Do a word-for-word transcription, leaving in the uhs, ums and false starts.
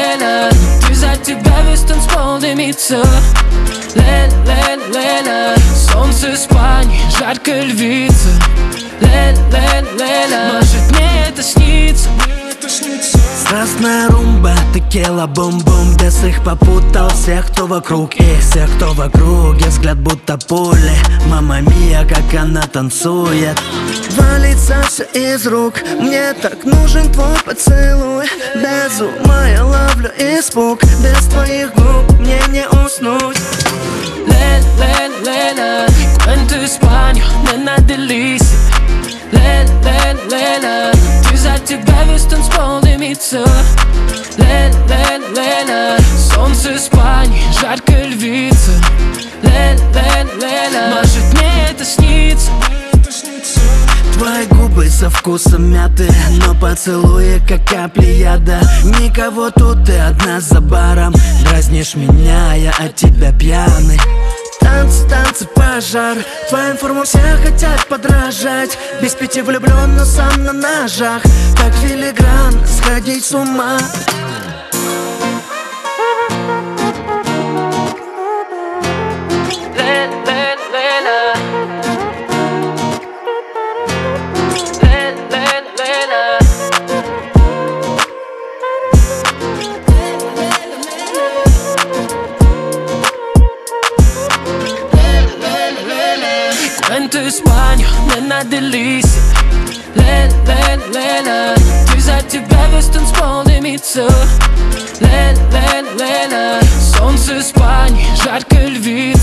Ле-ле-ле-ле, ты за тебя весь танцпол дымится. Ле-ле-ле-ле, солнце Испании, жаркая львица. Ле-ле-ле-ле, может мне это снится. Страстная румба, текила, бум-бум. Без их попутал всех, кто вокруг. И всех, кто в округе, взгляд будто пули. Мама мия, как она танцует. Валится все из рук. Мне так нужен твой поцелуй. Без ума я ловлю испуг. Без твоих губ мне не уснуть. Ле-ле-ле-ле, cuento España, nena delícia. Ле-ле-ле-ле, ты за тебя весь танцпол дымится. Ле-ле-ле-ле, солнце Испании, жаркая львица. Ле-ле-ле-ле, может мне это снится. Твои губы со вкусом мяты, но поцелуи как капли яда. Никого тут, ты одна за баром. Дразнишь меня, я от тебя пьяный. Танцы, танцы, пожар. Твоим формам все хотят подражать. Без пяти влюблен, но сам на ножах. Как филигран, сходить с ума. Cuento España, nena delícia. Ле-ле-ле-ле, ты за тебя весь танцпол дымится. Ле-ле-ле-ле, солнце Испании, жаркая львица.